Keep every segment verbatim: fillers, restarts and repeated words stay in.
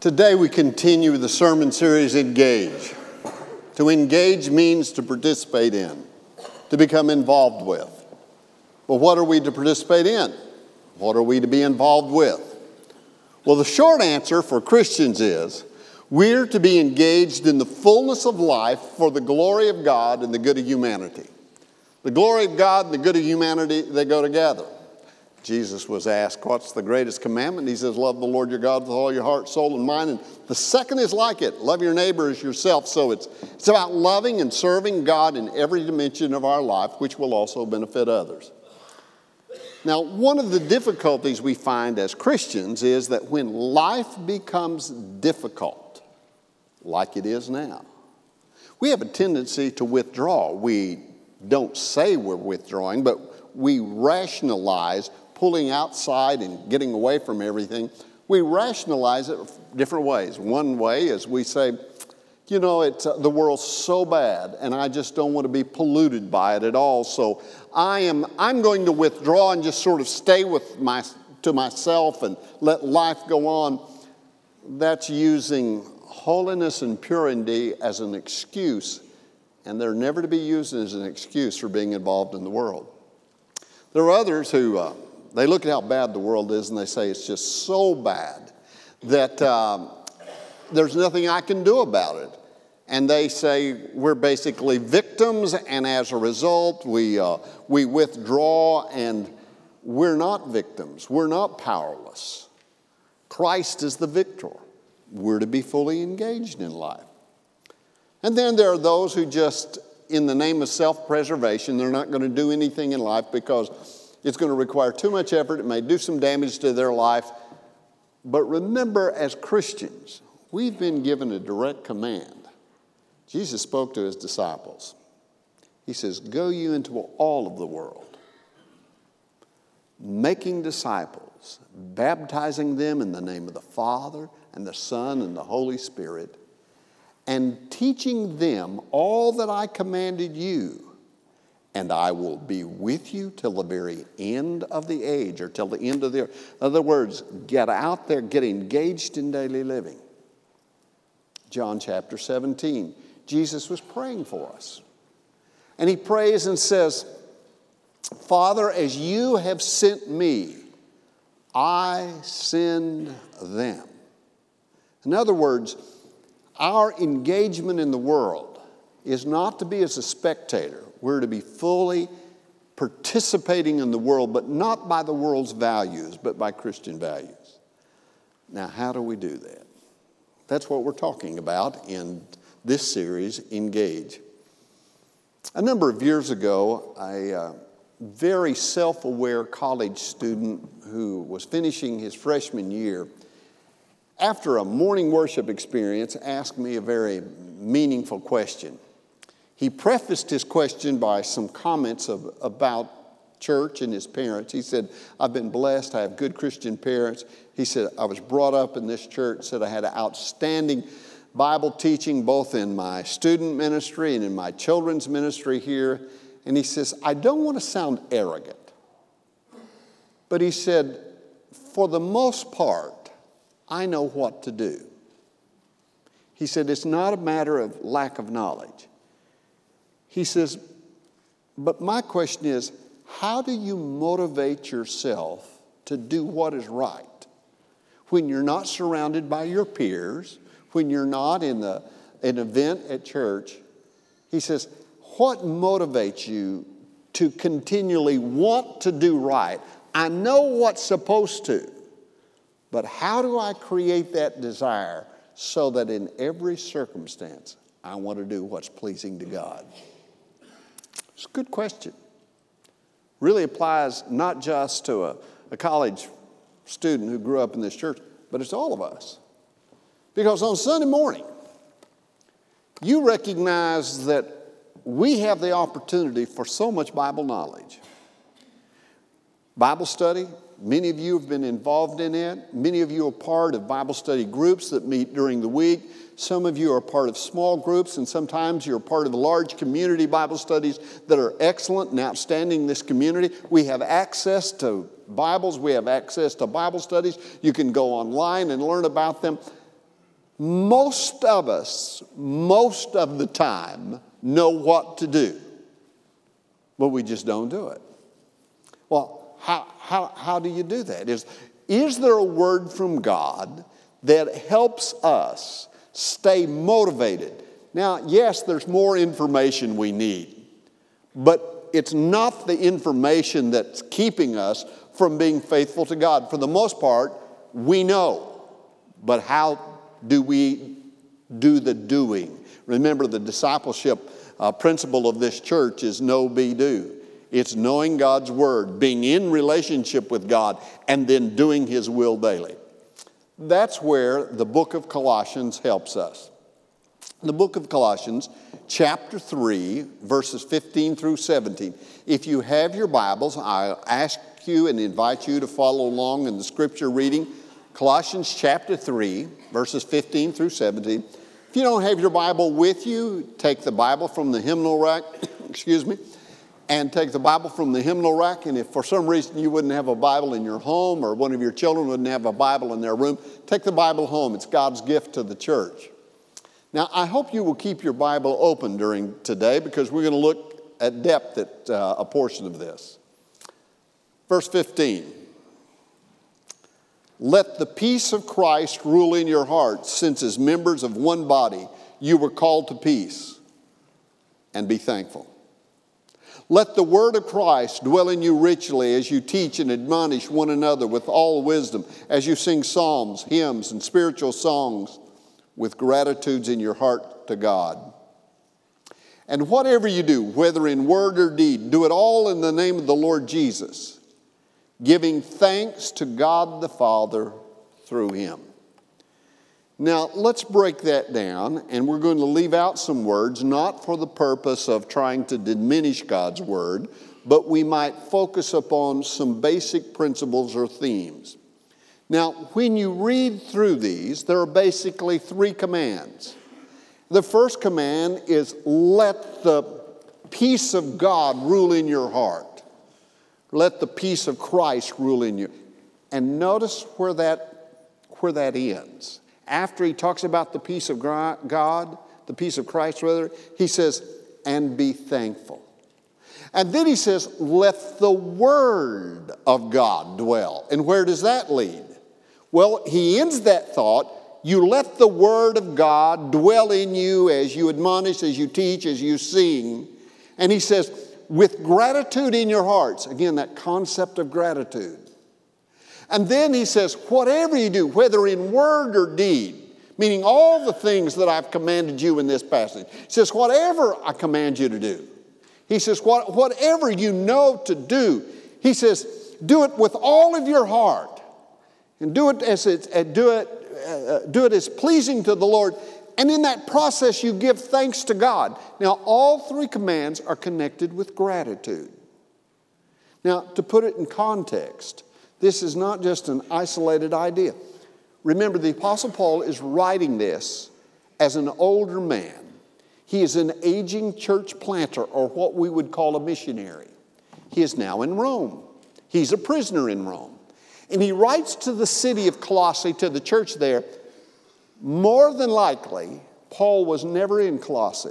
Today we continue the sermon series, Engage. To engage means to participate in, to become involved with. But what are we to participate in? What are we to be involved with? Well, the short answer for Christians is we're to be engaged in the fullness of life for the glory of God and the good of humanity. The glory of God and the good of humanity, they go together. Jesus was asked, what's the greatest commandment? He says, love the Lord your God with all your heart, soul, and mind. And the second is like it, love your neighbor as yourself. So it's, it's about loving and serving God in every dimension of our life, which will also benefit others. Now, one of the difficulties we find as Christians is that when life becomes difficult, like it is now, we have a tendency to withdraw. We don't say we're withdrawing, but we rationalize pulling outside and getting away from everything. We rationalize it different ways. One way is we say, you know, it's, uh, the world's so bad, and I just don't want to be polluted by it at all. So I am, I'm going to withdraw and just sort of stay with my, to myself and let life go on. That's using holiness and purity as an excuse, and they're never to be used as an excuse for being involved in the world. There are others who, uh, they look at how bad the world is and they say it's just so bad that um, there's nothing I can do about it. And they say we're basically victims, and as a result, we, uh, we withdraw, and we're not victims. We're not powerless. Christ is the victor. We're to be fully engaged in life. And then there are those who just, in the name of self-preservation, they're not going to do anything in life because it's going to require too much effort. It may do some damage to their life. But remember, as Christians, we've been given a direct command. Jesus spoke to his disciples. He says, go you into all of the world, making disciples, baptizing them in the name of the Father and the Son and the Holy Spirit, and teaching them all that I commanded you. And I will be with you till the very end of the age, or till the end of the earth. In other words, get out there, get engaged in daily living. John chapter seventeen, Jesus was praying for us. And he prays and says, Father, as you have sent me, I send them. In other words, our engagement in the world is not to be as a spectator. We're to be fully participating in the world, but not by the world's values, but by Christian values. Now, how do we do that? That's what we're talking about in this series, Engage. A number of years ago, a uh, very self-aware college student who was finishing his freshman year, after a morning worship experience, asked me a very meaningful question. He prefaced his question by some comments of, about church and his parents. He said, I've been blessed. I have good Christian parents. He said, I was brought up in this church. Said I had an outstanding Bible teaching both in my student ministry and in my children's ministry here. And he says, I don't want to sound arrogant. But he said, for the most part, I know what to do. He said, it's not a matter of lack of knowledge. He says, but my question is, how do you motivate yourself to do what is right when you're not surrounded by your peers, when you're not in the, an event at church? He says, what motivates you to continually want to do right? I know what's supposed to, but how do I create that desire so that in every circumstance I want to do what's pleasing to God? It's a good question. Really applies not just to a, a college student who grew up in this church, but it's all of us. Because on Sunday morning, you recognize that we have the opportunity for so much Bible knowledge. Bible study, many of you have been involved in it. Many of you are part of Bible study groups that meet during the week. Some of you are part of small groups, and sometimes you're part of large community Bible studies that are excellent and outstanding in this community. We have access to Bibles. We have access to Bible studies. You can go online and learn about them. Most of us, most of the time, know what to do, but we just don't do it. Well, how, how, how do you do that? Is, is there a word from God that helps us stay motivated? Now, yes, there's more information we need, but it's not the information that's keeping us from being faithful to God. For the most part, we know, but how do we do the doing? Remember, the discipleship uh, principle of this church is know, be, do. It's knowing God's word, being in relationship with God, and then doing his will daily. That's where the book of Colossians helps us. The book of Colossians, chapter three, verses fifteen through seventeen. If you have your Bibles, I ask you and invite you to follow along in the scripture reading. Colossians chapter three, verses fifteen through seventeen. If you don't have your Bible with you, take the Bible from the hymnal rack, excuse me, and take the Bible from the hymnal rack. And if for some reason you wouldn't have a Bible in your home, or one of your children wouldn't have a Bible in their room, take the Bible home. It's God's gift to the church. Now, I hope you will keep your Bible open during today, because we're going to look at depth at uh, a portion of this. Verse fifteen. Let the peace of Christ rule in your hearts, since as members of one body you were called to peace, and be thankful. Let the word of Christ dwell in you richly as you teach and admonish one another with all wisdom, as you sing psalms, hymns, and spiritual songs with gratitudes in your heart to God. And whatever you do, whether in word or deed, do it all in the name of the Lord Jesus, giving thanks to God the Father through him. Now, let's break that down, and we're going to leave out some words, not for the purpose of trying to diminish God's word, but we might focus upon some basic principles or themes. Now, when you read through these, there are basically three commands. The first command is, let the peace of God rule in your heart. Let the peace of Christ rule in you. And notice where that, where that ends. After he talks about the peace of God, the peace of Christ rather, he says, and be thankful. And then he says, let the word of God dwell. And where does that lead? Well, he ends that thought, you let the word of God dwell in you as you admonish, as you teach, as you sing. And he says, with gratitude in your hearts. Again, that concept of gratitude. And then he says, whatever you do, whether in word or deed, meaning all the things that I've commanded you in this passage. He says, whatever I command you to do. He says, what, whatever you know to do. He says, do it with all of your heart. And do it as it, uh, do it, uh, do it as pleasing to the Lord. And in that process, you give thanks to God. Now, all three commands are connected with gratitude. Now, to put it in context, this is not just an isolated idea. Remember, the Apostle Paul is writing this as an older man. He is an aging church planter, or what we would call a missionary. He is now in Rome. He's a prisoner in Rome. And he writes to the city of Colossae, to the church there. More than likely, Paul was never in Colossae.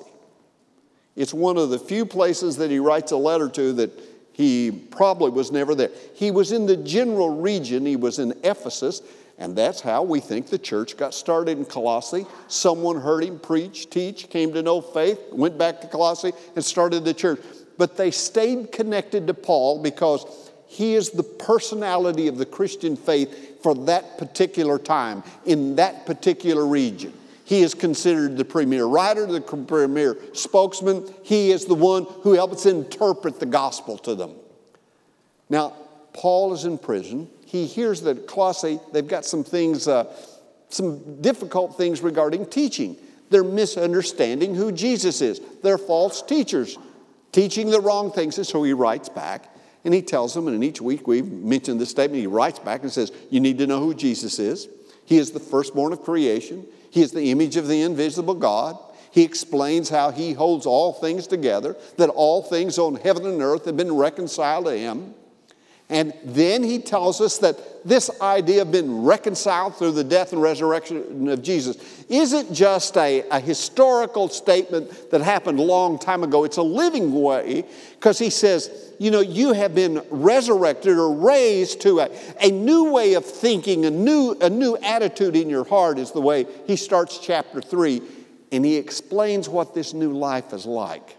It's one of the few places that he writes a letter to that he probably was never there. He was in the general region. He was in Ephesus, and that's how we think the church got started in Colossae. Someone heard him preach, teach, came to know faith, went back to Colossae, and started the church. But they stayed connected to Paul because he is the personality of the Christian faith for that particular time, in that particular region. He is considered the premier writer, the premier spokesman. He is the one who helps interpret the gospel to them. Now, Paul is in prison. He hears that at Colossae, they've got some things, uh, some difficult things regarding teaching. They're misunderstanding who Jesus is. They're false teachers, teaching the wrong things. And so he writes back. And he tells them, and in each week we've mentioned this statement, he writes back and says, you need to know who Jesus is. He is the firstborn of creation. He is the image of the invisible God. He explains how he holds all things together, that all things on heaven and earth have been reconciled to him. And then he tells us that this idea of being reconciled through the death and resurrection of Jesus isn't just a, a historical statement that happened a long time ago. It's a living way, because he says, you know, you have been resurrected or raised to a, a new way of thinking, a new, a new attitude in your heart is the way he starts chapter three, and he explains what this new life is like.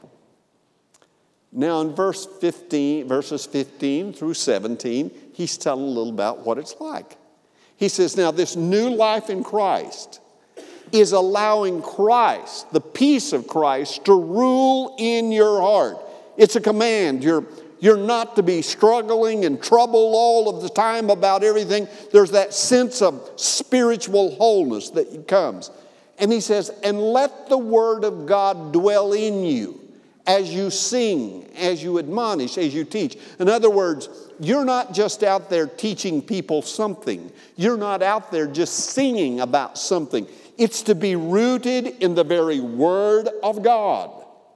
Now in verse fifteen, verses fifteen through seventeen, he's telling a little about what it's like. He says, now this new life in Christ is allowing Christ, the peace of Christ, to rule in your heart. It's a command. You're, you're not to be struggling and troubled all of the time about everything. There's that sense of spiritual wholeness that comes. And he says, and let the word of God dwell in you, as you sing, as you admonish, as you teach. In other words, you're not just out there teaching people something. You're not out there just singing about something. It's to be rooted in the very Word of God.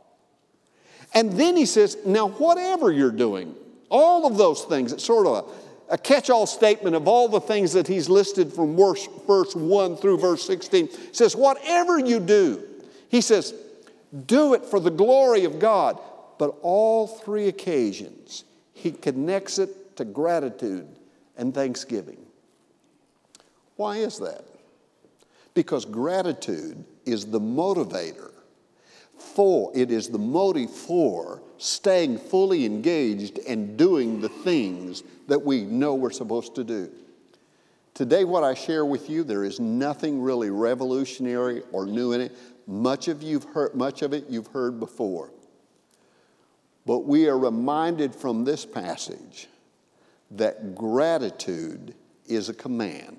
And then he says, now whatever you're doing, all of those things, it's sort of a, a catch-all statement of all the things that he's listed from verse, verse one through verse sixteen. He says, whatever you do, he says, do it for the glory of God. But all three occasions, he connects it to gratitude and thanksgiving. Why is that? Because gratitude is the motivator for, it is the motive for staying fully engaged and doing the things that we know we're supposed to do. Today, what I share with you, there is nothing really revolutionary or new in it. Much of you've heard, much of it you've heard before. But we are reminded from this passage that gratitude is a command.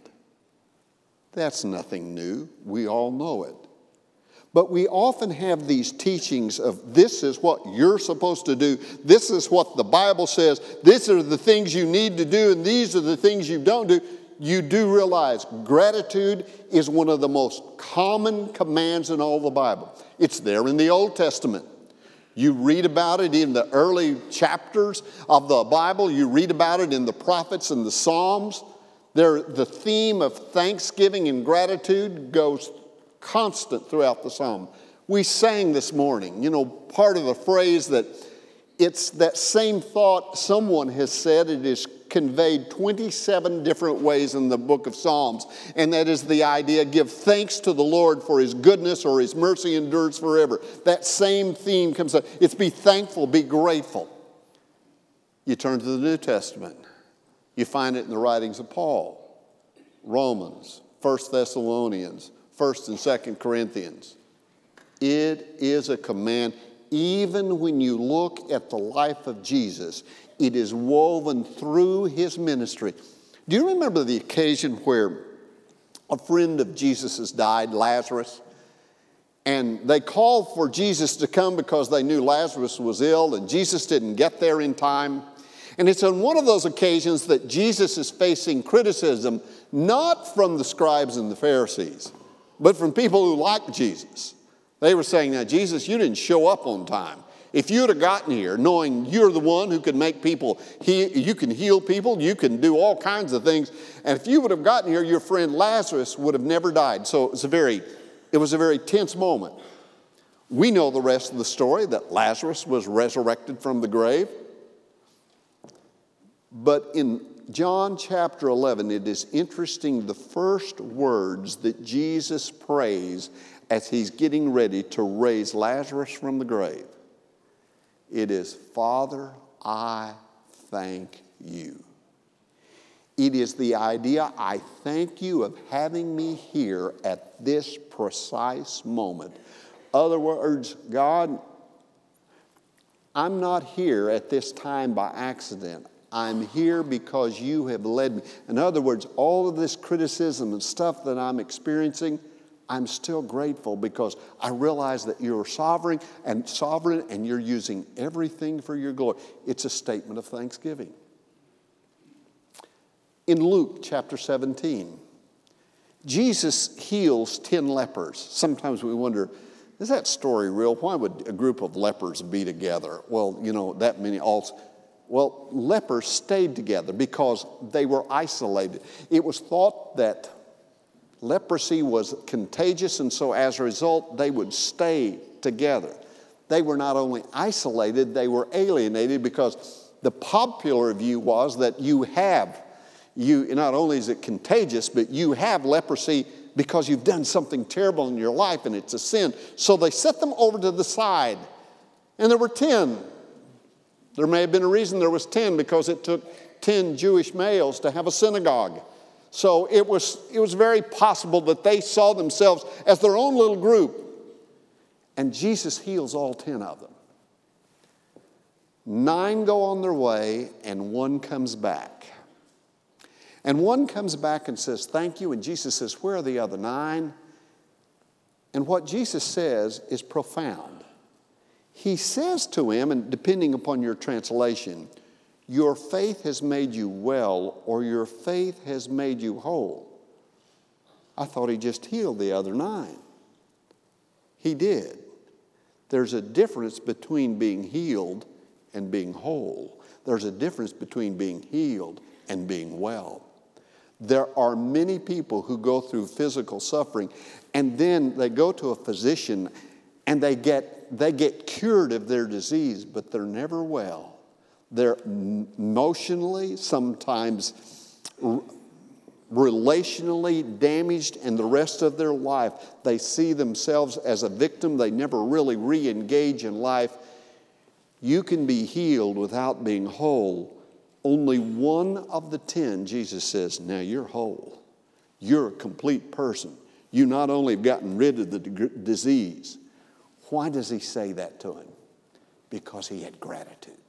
That's nothing new. We all know it. But we often have these teachings of this is what you're supposed to do. This is what the Bible says. These are the things you need to do, and these are the things you don't do. You do realize gratitude is one of the most common commands in all the Bible. It's there in the Old Testament. You read about it in the early chapters of the Bible. You read about it in the prophets and the Psalms. There, the theme of thanksgiving and gratitude goes constant throughout the Psalm. We sang this morning, you know, part of the phrase that it's that same thought someone has said. It is conveyed twenty-seven different ways in the book of Psalms. And that is the idea, give thanks to the Lord for his goodness, or his mercy endures forever. That same theme comes up. It's be thankful, be grateful. You turn to the New Testament. You find it in the writings of Paul, Romans, First Thessalonians, First and Second Corinthians. It is a command. Even when you look at the life of Jesus, it is woven through his ministry. Do you remember the occasion where a friend of Jesus' died, Lazarus? And they called for Jesus to come because they knew Lazarus was ill, and Jesus didn't get there in time. And it's on one of those occasions that Jesus is facing criticism, not from the scribes and the Pharisees, but from people who liked Jesus. They were saying, now, Jesus, you didn't show up on time. If you'd have gotten here knowing you're the one who can make people, he, you can heal people, you can do all kinds of things, and if you would have gotten here, your friend Lazarus would have never died. So it was a very, it was a very tense moment. We know the rest of the story, that Lazarus was resurrected from the grave. But in John chapter eleven, it is interesting, the first words that Jesus prays as he's getting ready to raise Lazarus from the grave. It is, Father, I thank you. It is the idea, I thank you of having me here at this precise moment. Other words, God, I'm not here at this time by accident. I'm here because you have led me. In other words, all of this criticism and stuff that I'm experiencing, I'm still grateful because I realize that you're sovereign and sovereign and you're using everything for your glory. It's a statement of thanksgiving. In Luke chapter seventeen, Jesus heals ten lepers. Sometimes we wonder, is that story real? Why would a group of lepers be together? Well, you know, that many also. Well, lepers stayed together because they were isolated. It was thought that leprosy was contagious, and so as a result, they would stay together. They were not only isolated, they were alienated, because the popular view was that you have, you not only is it contagious, but you have leprosy because you've done something terrible in your life and it's a sin. So they set them over to the side, and there were ten. There may have been a reason there was ten, because it took ten Jewish males to have a synagogue. So it was, it was very possible that they saw themselves as their own little group. And Jesus heals all ten of them. Nine go on their way, and one comes back. And one comes back and says, thank you. And Jesus says, where are the other nine? And what Jesus says is profound. He says to him, and depending upon your translation, your faith has made you well, or your faith has made you whole. I thought he just healed the other nine. He did. There's a difference between being healed and being whole. There's a difference between being healed and being well. There are many people who go through physical suffering, and then they go to a physician and they get they get cured of their disease, but they're never well. They're emotionally, sometimes relationally damaged, and the rest of their life they see themselves as a victim. They never really re-engage in life. You can be healed without being whole. Only one of the ten, Jesus says, now you're whole. You're a complete person. You not only have gotten rid of the disease. Why does he say that to him? Because he had gratitude.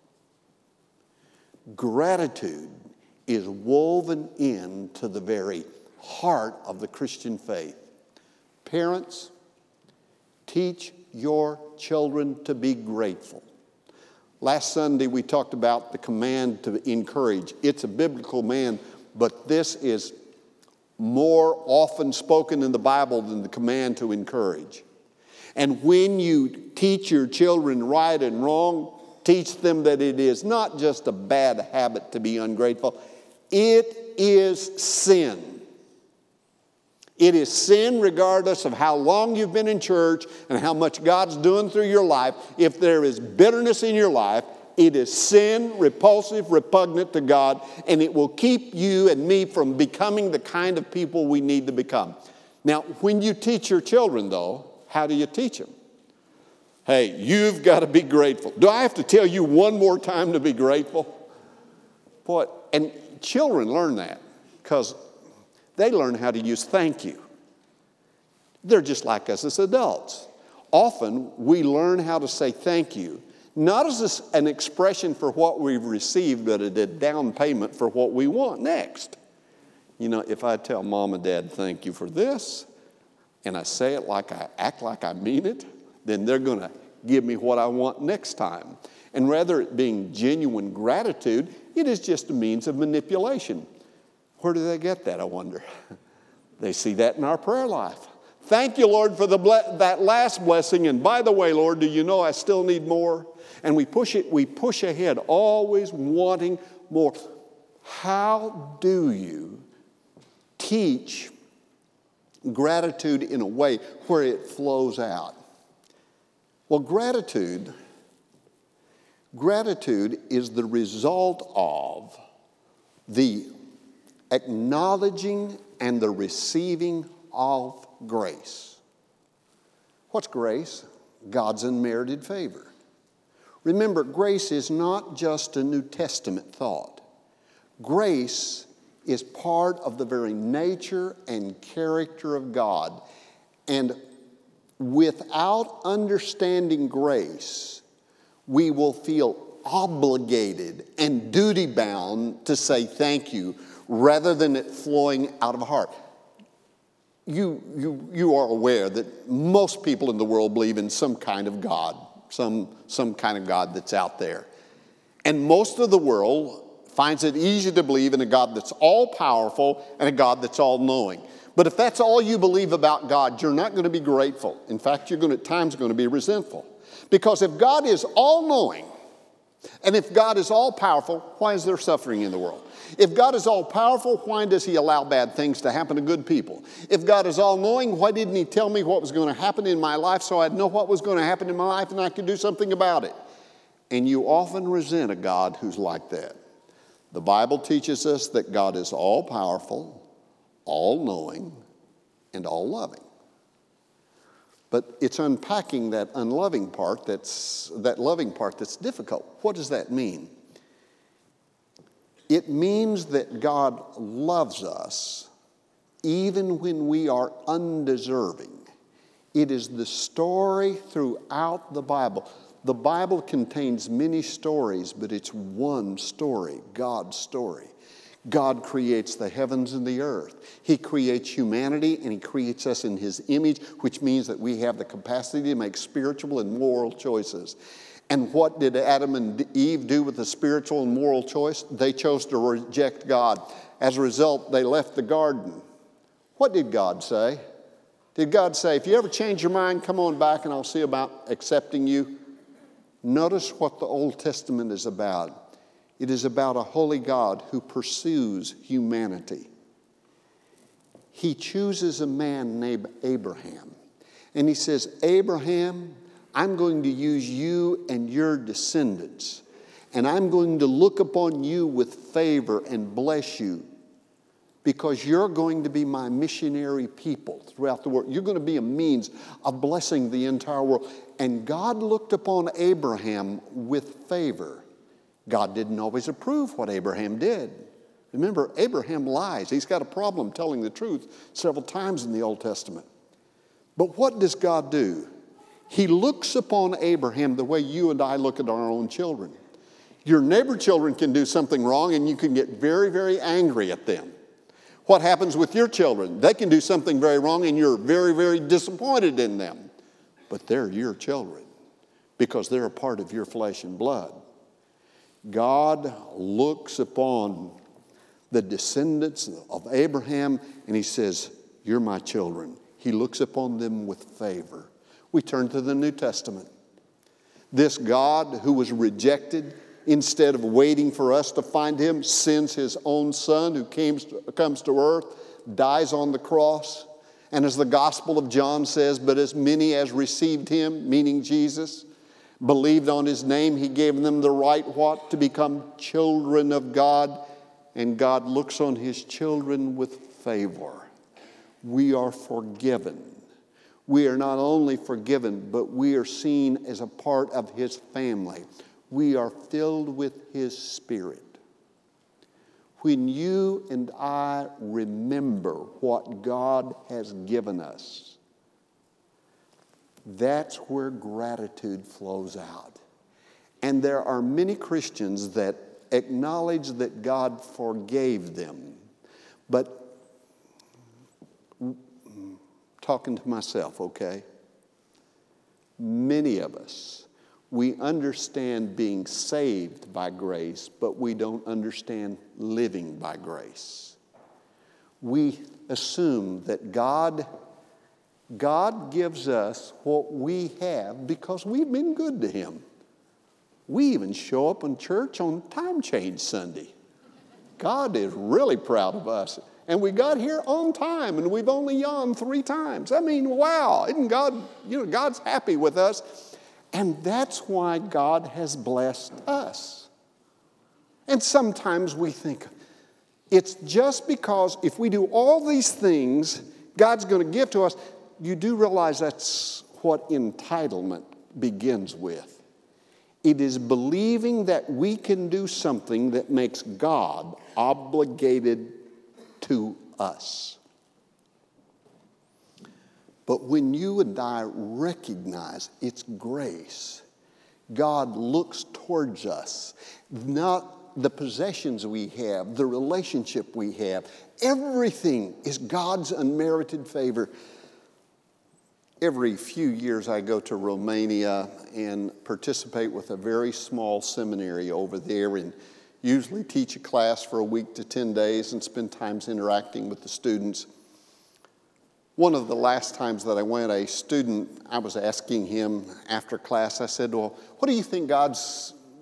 Gratitude is woven into the very heart of the Christian faith. Parents, teach your children to be grateful. Last Sunday we talked about the command to encourage. It's a biblical command, but this is more often spoken in the Bible than the command to encourage. And when you teach your children right and wrong, teach them that it is not just a bad habit to be ungrateful. It is sin. It is sin regardless of how long you've been in church and how much God's doing through your life. If there is bitterness in your life, it is sin, repulsive, repugnant to God, and it will keep you and me from becoming the kind of people we need to become. Now, when you teach your children, though, how do you teach them? Hey, you've got to be grateful. Do I have to tell you one more time to be grateful? Boy, and children learn that because they learn how to use thank you. They're just like us as adults. Often we learn how to say thank you, not as an expression for what we've received, but a down payment for what we want next. You know, if I tell mom and dad thank you for this, and I say it like I act like I mean it, then they're going to give me what I want next time. And rather it being genuine gratitude, it is just a means of manipulation. Where do they get that, I wonder? They see that in our prayer life. Thank you, Lord, for the ble- that last blessing. And by the way, Lord, do you know I still need more? And we push it, we push ahead, always wanting more. How do you teach gratitude in a way where it flows out? Well, gratitude, gratitude is the result of the acknowledging and the receiving of grace. What's grace? God's unmerited favor. Remember, grace is not just a New Testament thought. Grace is part of the very nature and character of God. And without understanding grace, we will feel obligated and duty-bound to say thank you rather than it flowing out of a heart. You, you, you are aware that most people in the world believe in some kind of God, some, some kind of God that's out there. And most of the world finds it easy to believe in a God that's all-powerful and a God that's all-knowing. But if that's all you believe about God, you're not going to be grateful. In fact, you're going to, at times going to be resentful. Because if God is all-knowing, And if God is all-powerful, why is there suffering in the world? If God is all-powerful, why does he allow bad things to happen to good people? If God is all-knowing, why didn't he tell me what was going to happen in my life so I'd know what was going to happen in my life and I could do something about it? And you often resent a God who's like that. The Bible teaches us that God is all-powerful, all-knowing, and all-loving. But it's unpacking that unloving part, that's, that loving part that's difficult. What does that mean? It means that God loves us even when we are undeserving. It is the story throughout the Bible. The Bible contains many stories, but it's one story, God's story. God creates the heavens and the earth. He creates humanity, and he creates us in his image, which means that we have the capacity to make spiritual and moral choices. And what did Adam and Eve do with the spiritual and moral choice? They chose to reject God. As a result, they left the garden. What did God say? Did God say, if you ever change your mind, come on back and I'll see about accepting you? Notice what the Old Testament is about. It is about a holy God who pursues humanity. He chooses a man named Abraham. And he says, Abraham, I'm going to use you and your descendants. And I'm going to look upon you with favor and bless you because you're going to be my missionary people throughout the world. You're going to be a means of blessing the entire world. And God looked upon Abraham with favor. God didn't always approve what Abraham did. Remember, Abraham lies. He's got a problem telling the truth several times in the Old Testament. But what does God do? He looks upon Abraham the way you and I look at our own children. Your neighbor children can do something wrong and you can get very, very angry at them. What happens with your children? They can do something very wrong and you're very, very disappointed in them. But they're your children because they're a part of your flesh and blood. God looks upon the descendants of Abraham and he says, you're my children. He looks upon them with favor. We turn to the New Testament. This God who was rejected, instead of waiting for us to find him, sends his own son who comes to, comes to earth, dies on the cross. And as the Gospel of John says, but as many as received him, meaning Jesus, believed on his name, he gave them the right what? To become children of God. And God looks on his children with favor. We are forgiven. We are not only forgiven, but we are seen as a part of his family. We are filled with his Spirit. When you and I remember what God has given us, that's where gratitude flows out. And there are many Christians that acknowledge that God forgave them. But talking to myself, okay? Many of us, we understand being saved by grace, but we don't understand living by grace. We assume that God, God gives us what we have because we've been good to him. We even show up in church on time change Sunday. God is really proud of us. And we got here on time, and we've only yawned three times. I mean, wow, isn't God, you know, God's happy with us. And that's why God has blessed us. And sometimes we think, it's just because if we do all these things, God's going to give to us. You do realize that's what entitlement begins with. It is believing that we can do something that makes God obligated to us. But when you and I recognize it's grace, God looks towards us, not the possessions we have, the relationship we have. Everything is God's unmerited favor. Every few years I go to Romania and participate with a very small seminary over there and usually teach a class for a week to ten days and spend times interacting with the students. One of the last times that I went, a student, I was asking him after class, I said, well, what do you think God's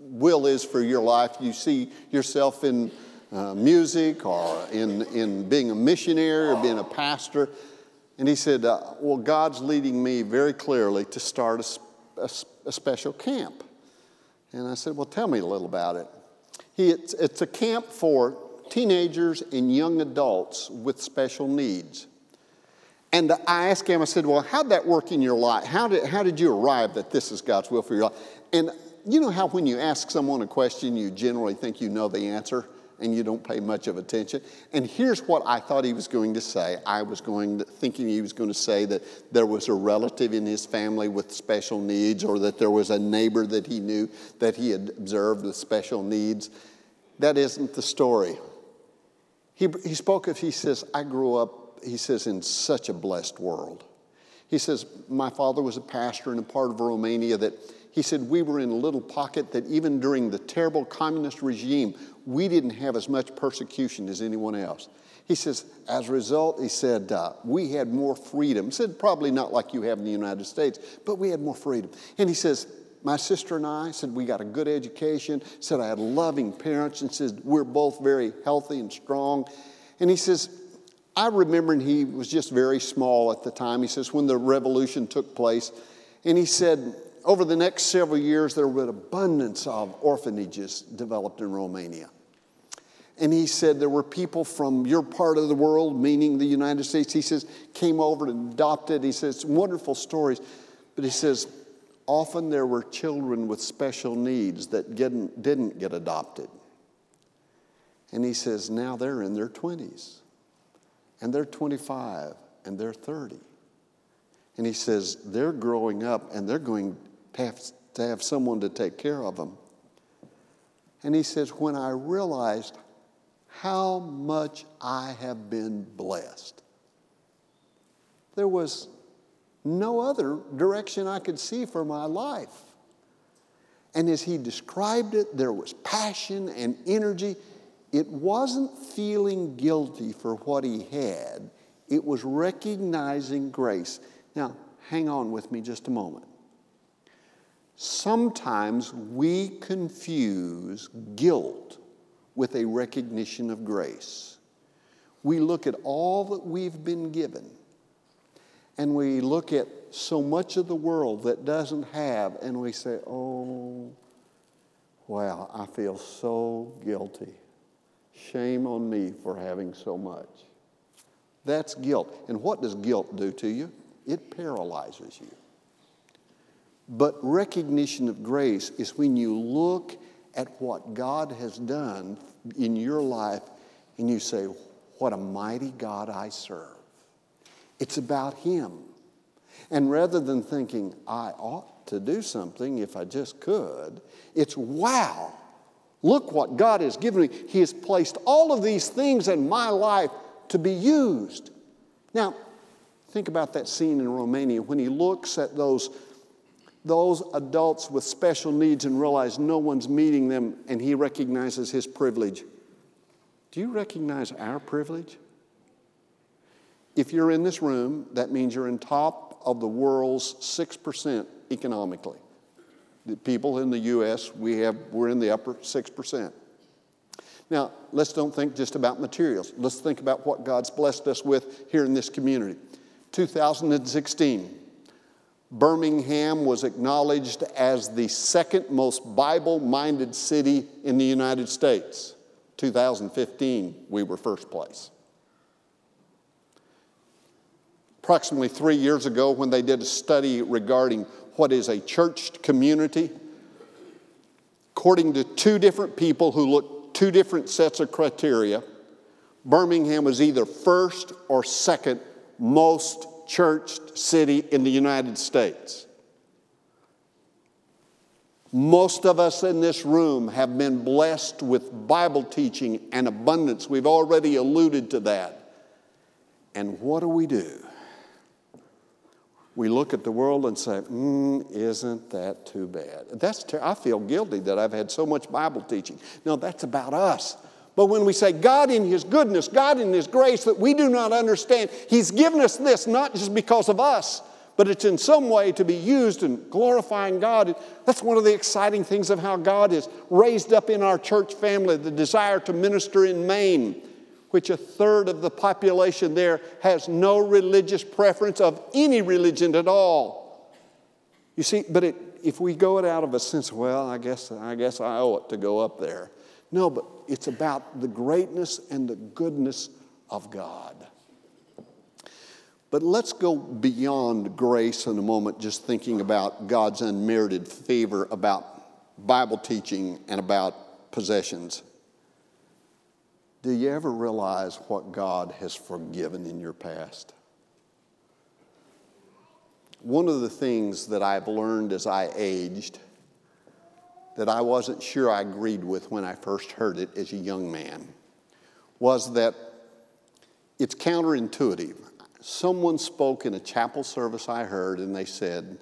will is for your life. You see yourself in uh, music or in, in being a missionary or being a pastor. And he said, uh, well, God's leading me very clearly to start a, a, a special camp. And I said, well, tell me a little about it. He, it's, it's a camp for teenagers and young adults with special needs. And I asked him, I said, well, how'd that work in your life? How did, how did you arrive that this is God's will for your life? And you know how when you ask someone a question, you generally think you know the answer and you don't pay much of attention? And here's what I thought he was going to say. I was going to, thinking he was going to say that there was a relative in his family with special needs, or that there was a neighbor that he knew that he had observed with special needs. That isn't the story. He, he spoke of, he says, I grew up, he says, in such a blessed world. He says, my father was a pastor in a part of Romania that, he said, we were in a little pocket that even during the terrible communist regime, we didn't have as much persecution as anyone else. He says, as a result, he said, uh, we had more freedom. He said, probably not like you have in the United States, but we had more freedom. And he says, my sister and I, said, we got a good education. Said, I had loving parents. And said, we're both very healthy and strong. And he says, I remember, and he was just very small at the time, he says, when the revolution took place. And he said, over the next several years, there were an abundance of orphanages developed in Romania. And he said there were people from your part of the world, meaning the United States, he says, came over and adopted. He says, wonderful stories. But he says, often there were children with special needs that didn't, didn't get adopted. And he says, now they're in their twenties. And they're twenty-five, and they're thirty. And he says, they're growing up, and they're going to have to have someone to take care of them. And he says, when I realized how much I have been blessed, there was no other direction I could see for my life. And as he described it, there was passion and energy. It wasn't feeling guilty for what he had. It was recognizing grace. Now, hang on with me just a moment. Sometimes we confuse guilt with a recognition of grace. We look at all that we've been given, and we look at so much of the world that doesn't have, and we say, oh, wow, I feel so guilty. Shame on me for having so much. That's guilt. And what does guilt do to you? It paralyzes you. But recognition of grace is when you look at what God has done in your life and you say, what a mighty God I serve. It's about Him. And rather than thinking, I ought to do something if I just could, it's, wow, look what God has given me. He has placed all of these things in my life to be used. Now, think about that scene in Romania when he looks at those, those adults with special needs and realizes no one's meeting them, and he recognizes his privilege. Do you recognize our privilege? If you're in this room, that means you're in top of the world's six percent economically. The people in the U S, we have, we're in the upper six percent. Now, let's don't think just about materials. Let's think about what God's blessed us with here in this community. two thousand sixteen, Birmingham was acknowledged as the second most Bible-minded city in the United States. two thousand fifteen, we were first place. Approximately three years ago, when they did a study regarding what is a church community, according to two different people who looked two different sets of criteria, Birmingham was either first or second most churched city in the United States. Most of us in this room have been blessed with Bible teaching and abundance. We've already alluded to that. And what do we do? We look at the world and say, mm, isn't that too bad? That's ter- I feel guilty that I've had so much Bible teaching. No, that's about us. But when we say God in His goodness, God in His grace that we do not understand, He's given us this not just because of us, but it's in some way to be used in glorifying God. That's one of the exciting things of how God has raised up in our church family the desire to minister in Maine, which a third of the population there has no religious preference of any religion at all. You see, but it, if we go it out of a sense, well, I guess, I guess I owe it to go up there. No, but it's about the greatness and the goodness of God. But let's go beyond grace in a moment, just thinking about God's unmerited favor, about Bible teaching, and about possessions. Do you ever realize what God has forgiven in your past? One of the things that I've learned as I aged that I wasn't sure I agreed with when I first heard it as a young man was that it's counterintuitive. Someone spoke in a chapel service I heard, and they said,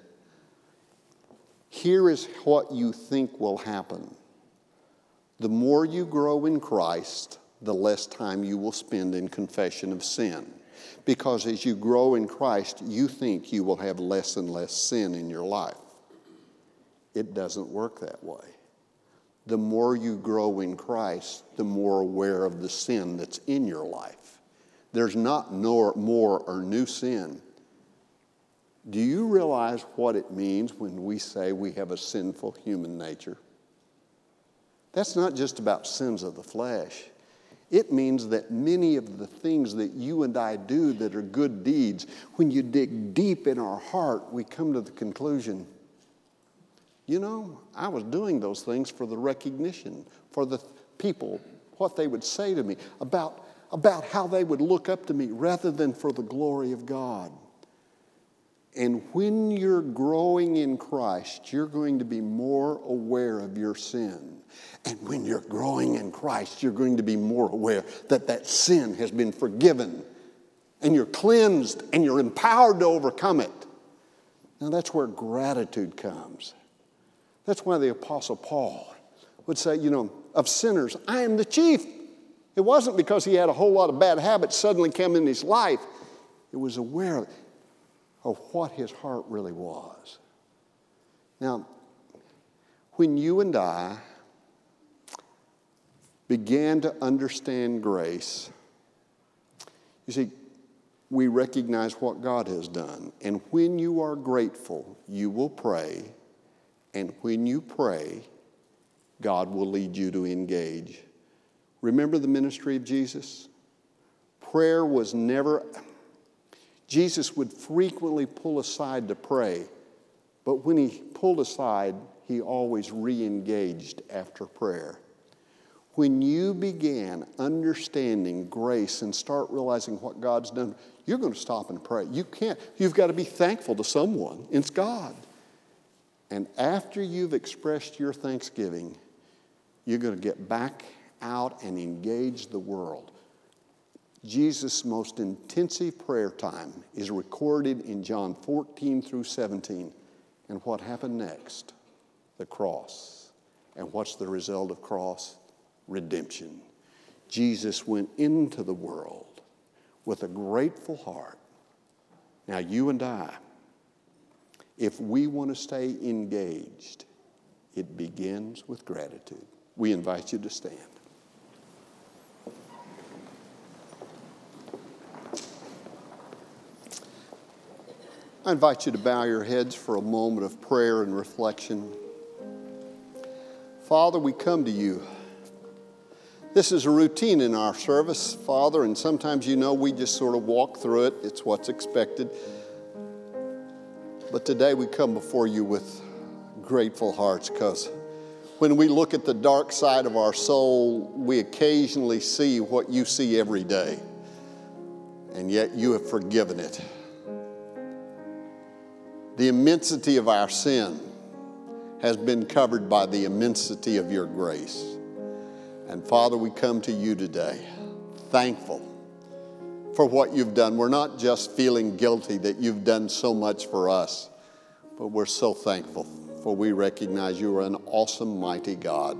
here is what you think will happen. The more you grow in Christ, the less time you will spend in confession of sin. Because as you grow in Christ, you think you will have less and less sin in your life. It doesn't work that way. The more you grow in Christ, the more aware of the sin that's in your life. There's not nor, more or new sin. Do you realize what it means when we say we have a sinful human nature? That's not just about sins of the flesh. It means that many of the things that you and I do that are good deeds, when you dig deep in our heart, we come to the conclusion, you know, I was doing those things for the recognition, for the people, what they would say to me, about about how they would look up to me rather than for the glory of God. And when you're growing in Christ, you're going to be more aware of your sin. And when you're growing in Christ, you're going to be more aware that that sin has been forgiven and you're cleansed and you're empowered to overcome it. Now that's where gratitude comes. That's why the Apostle Paul would say, you know, of sinners, I am the chief. It wasn't because he had a whole lot of bad habits suddenly come in his life. It was aware of what his heart really was. Now, when you and I began to understand grace, you see, we recognize what God has done. And when you are grateful, you will pray. And when you pray, God will lead you to engage. Remember the ministry of Jesus? Prayer was never, Jesus would frequently pull aside to pray, but when he pulled aside, he always re-engaged after prayer. When you began understanding grace and start realizing what God's done, you're going to stop and pray. You can't, you've got to be thankful to someone. It's God. And after you've expressed your thanksgiving, you're going to get back out and engage the world. Jesus' most intensive prayer time is recorded in John fourteen through seventeen. And what happened next? The cross. And what's the result of cross? Redemption. Jesus went into the world with a grateful heart. Now you and I, if we want to stay engaged, it begins with gratitude. We invite you to stand. I invite you to bow your heads for a moment of prayer and reflection. Father, we come to you. This is a routine in our service, Father, and sometimes, you know, we just sort of walk through it. It's what's expected. But today we come before you with grateful hearts, because when we look at the dark side of our soul, we occasionally see what you see every day. And yet you have forgiven it. The immensity of our sin has been covered by the immensity of your grace. And Father, we come to you today thankful for what you've done. We're not just feeling guilty that you've done so much for us, but we're so thankful, for we recognize you are an awesome, mighty God.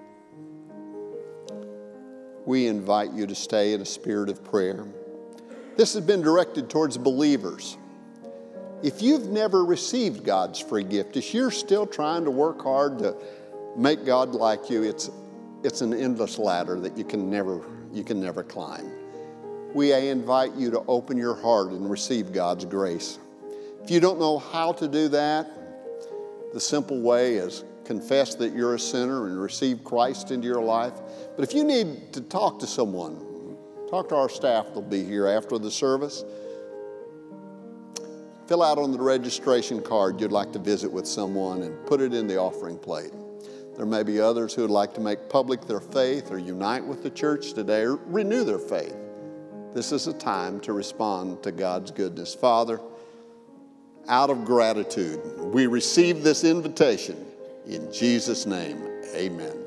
We invite you to stay in a spirit of prayer. This has been directed towards believers. If you've never received God's free gift, if you're still trying to work hard to make God like you, it's, it's an endless ladder that you can never, you can never climb. We invite you to open your heart and receive God's grace. If you don't know how to do that, the simple way is confess that you're a sinner and receive Christ into your life. But if you need to talk to someone, talk to our staff. They'll be here after the service. Fill out on the registration card you'd like to visit with someone and put it in the offering plate. There may be others who would like to make public their faith or unite with the church today or renew their faith. This is a time to respond to God's goodness. Father, out of gratitude, we receive this invitation. In Jesus' name, amen.